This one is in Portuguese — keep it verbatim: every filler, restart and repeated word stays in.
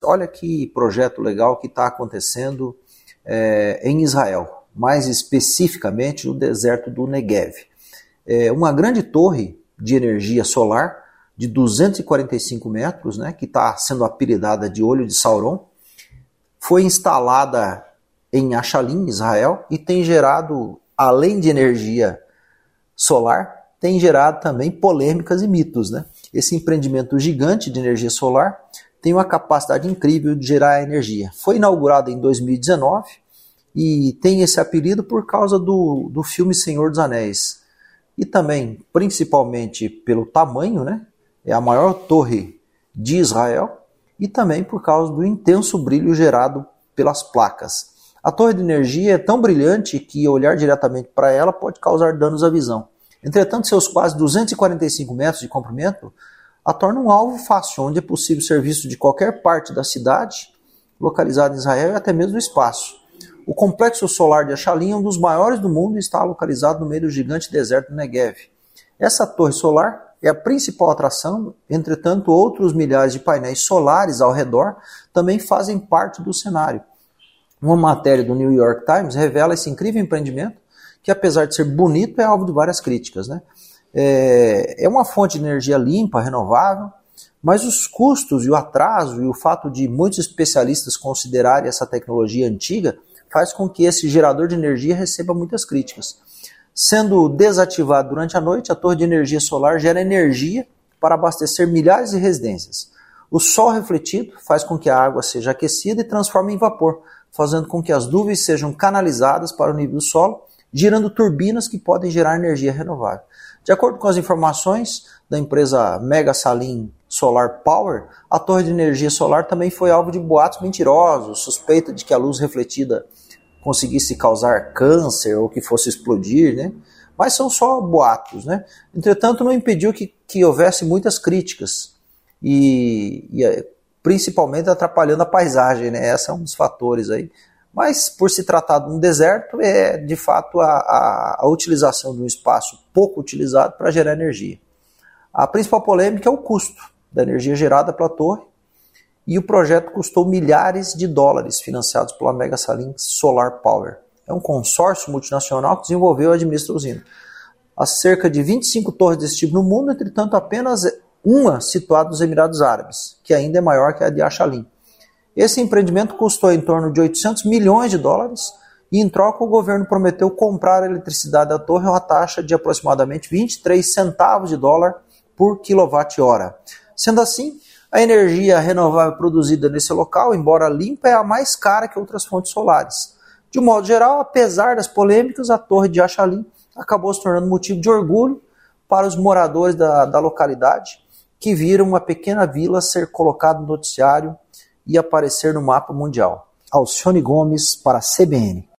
olha que projeto legal que está acontecendo é, em Israel, mais especificamente no deserto do Negev. É uma grande torre de energia solar de duzentos e quarenta e cinco metros, né, que está sendo apelidada de Olho de Sauron, foi instalada em Achalim, Israel, e tem gerado, além de energia solar, tem gerado também polêmicas e mitos, né? Esse empreendimento gigante de energia solar tem uma capacidade incrível de gerar energia. Foi inaugurado em dois mil e dezenove e tem esse apelido por causa do, do filme Senhor dos Anéis. E também, principalmente pelo tamanho, né? É a maior torre de Israel, e também por causa do intenso brilho gerado pelas placas. A torre de energia é tão brilhante que olhar diretamente para ela pode causar danos à visão. Entretanto, seus quase duzentos e quarenta e cinco metros de comprimento a tornam um alvo fácil, onde é possível ser visto de qualquer parte da cidade, localizada em Israel, e até mesmo do espaço. O complexo solar de Achalim é um dos maiores do mundo e está localizado no meio do gigante deserto do Negev. Essa torre solar é a principal atração, entretanto, outros milhares de painéis solares ao redor também fazem parte do cenário. Uma matéria do New York Times revela esse incrível empreendimento, que apesar de ser bonito, é alvo de várias críticas, né? É, é uma fonte de energia limpa, renovável, mas os custos e o atraso e o fato de muitos especialistas considerarem essa tecnologia antiga faz com que esse gerador de energia receba muitas críticas. Sendo desativado durante a noite, a torre de energia solar gera energia para abastecer milhares de residências. O sol refletido faz com que a água seja aquecida e transforme em vapor, fazendo com que as nuvens sejam canalizadas para o nível do solo, girando turbinas que podem gerar energia renovável. De acordo com as informações da empresa Mega Salim Solar Power, a torre de energia solar também foi alvo de boatos mentirosos, suspeita de que a luz refletida conseguisse causar câncer ou que fosse explodir, né? Mas são só boatos, né? Entretanto, não impediu que, que houvesse muitas críticas e, e principalmente atrapalhando a paisagem, né? Esse é um dos fatores aí. Mas, por se tratar de um deserto, é de fato a, a, a utilização de um espaço pouco utilizado para gerar energia. A principal polêmica é o custo da energia gerada pela torre, e o projeto custou milhares de dólares, financiados pela Mega Salim Solar Power. É um consórcio multinacional que desenvolveu e administra a usina. Há cerca de vinte e cinco torres desse tipo no mundo, entretanto apenas uma situada nos Emirados Árabes, que ainda é maior que a de Achalim. Esse empreendimento custou em torno de oitocentos milhões de dólares e, em troca, o governo prometeu comprar a eletricidade da torre a uma taxa de aproximadamente vinte e três centavos de dólar por quilowatt-hora. Sendo assim, a energia renovável produzida nesse local, embora limpa, é a mais cara que outras fontes solares. De um modo geral, apesar das polêmicas, a torre de Achalim acabou se tornando motivo de orgulho para os moradores da, da localidade, que viram uma pequena vila ser colocada no noticiário e aparecer no mapa mundial. Alcione Gomes para a C B N.